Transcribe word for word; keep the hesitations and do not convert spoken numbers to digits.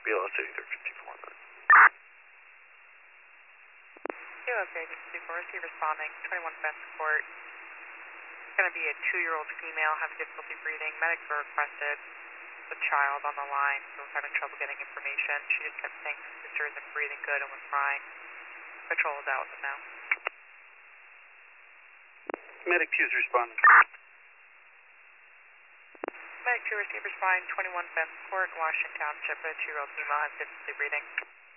B L S eighty-three fifty-four. B L S eighty-three fifty-four, receive responding, twenty-one Fence Court. It's going to be a two-year-old female having difficulty breathing. Medics were requested. The child on the line who was having trouble getting information. She just kept saying her sister isn't breathing good and was crying. Patrol is out with them now. Medic two is responding. Medic two, receive responding, twenty-one Fence Court, Washington Township. A two-year-old female has difficulty breathing.